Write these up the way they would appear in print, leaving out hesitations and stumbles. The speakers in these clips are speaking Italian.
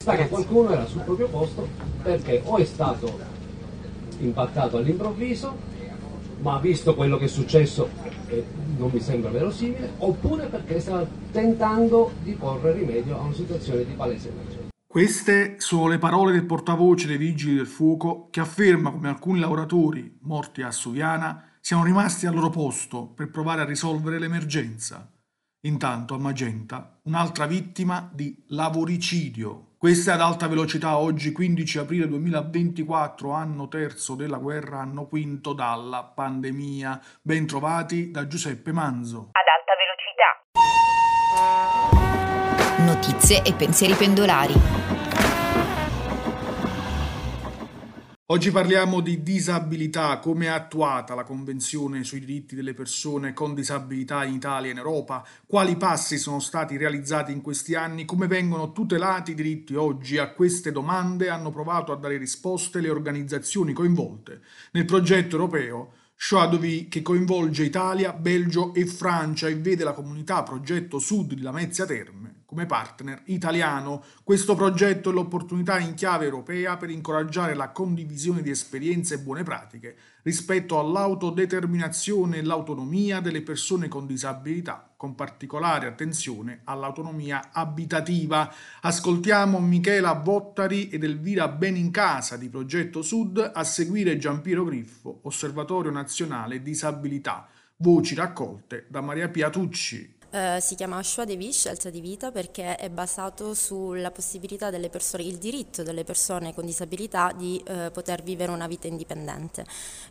sta che qualcuno era sul proprio posto perché o è stato impattato all'improvviso, ma visto quello che è successo non mi sembra verosimile, oppure perché sta tentando di porre rimedio a una situazione di palese emergenza. Queste sono le parole del portavoce dei Vigili del Fuoco che afferma come alcuni lavoratori morti a Suviana siano rimasti al loro posto per provare a risolvere l'emergenza. Intanto a Magenta un'altra vittima di lavoricidio. Questa è ad alta velocità oggi 15 aprile 2024, anno terzo della guerra, anno quinto dalla pandemia. Ben trovati da Giuseppe Manzo. Ad alta velocità. Notizie e pensieri pendolari. Oggi parliamo di disabilità, come è attuata la Convenzione sui diritti delle persone con disabilità in Italia e in Europa, quali passi sono stati realizzati in questi anni, come vengono tutelati i diritti oggi. A queste domande hanno provato a dare risposte le organizzazioni coinvolte nel progetto europeo Shoadovi, che coinvolge Italia, Belgio e Francia e vede la comunità Progetto Sud di Lamezia Terme come partner italiano. Questo progetto è l'opportunità in chiave europea per incoraggiare la condivisione di esperienze e buone pratiche rispetto all'autodeterminazione e l'autonomia delle persone con disabilità, con particolare attenzione all'autonomia abitativa. Ascoltiamo Michela Bottari ed Elvira Benincasa di Progetto Sud, a seguire Giampiero Griffo, Osservatorio Nazionale Disabilità. Voci raccolte da Maria Pia Tucci. Si chiama Choix de vie, scelta di vita, perché è basato sulla possibilità delle persone, il diritto delle persone con disabilità di poter vivere una vita indipendente.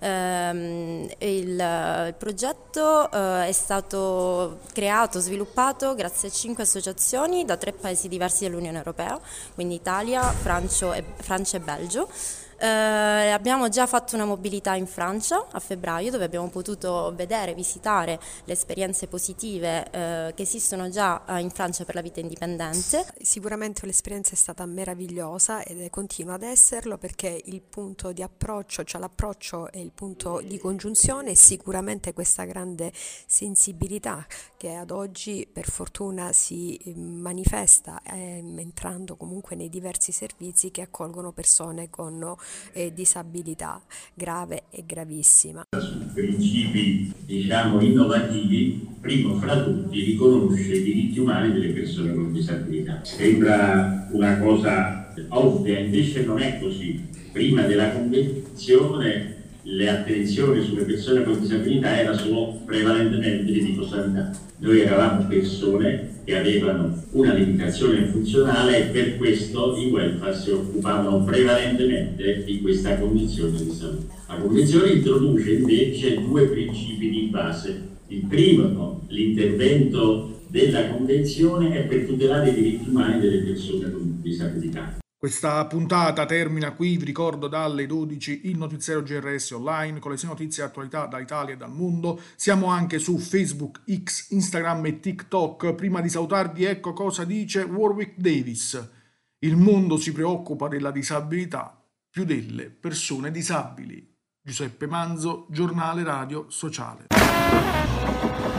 Il progetto è stato creato, sviluppato grazie a 5 associazioni da 3 paesi diversi dell'Unione Europea, quindi Italia, Francia e Belgio. Abbiamo già fatto una mobilità in Francia a febbraio, dove abbiamo potuto vedere, visitare le esperienze positive che esistono già in Francia per la vita indipendente. Sicuramente l'esperienza è stata meravigliosa ed continua ad esserlo, perché il punto di approccio, cioè l'approccio e il punto di congiunzione è sicuramente questa grande sensibilità che ad oggi per fortuna si manifesta entrando comunque nei diversi servizi che accolgono persone con disabilità grave e gravissima. Su principi innovativi, primo fra tutti riconosce i diritti umani delle persone con disabilità. Sembra una cosa ovvia, invece non è così. Prima della convenzione le attenzioni sulle persone con disabilità era solo prevalentemente di tipo sanitario. Noi eravamo persone che avevano una limitazione funzionale e per questo i welfare si occupavano prevalentemente di questa condizione di salute. La Convenzione introduce invece 2 principi di base. Il primo, l'intervento della Convenzione è per tutelare i diritti umani delle persone con disabilità. Questa puntata termina qui, vi ricordo dalle 12 il notiziario GRS online con le sue notizie e attualità dall'Italia e dal mondo. Siamo anche su Facebook, X, Instagram e TikTok. Prima di salutarvi ecco cosa dice Warwick Davis. Il mondo si preoccupa della disabilità più delle persone disabili. Giuseppe Manzo, Giornale Radio Sociale.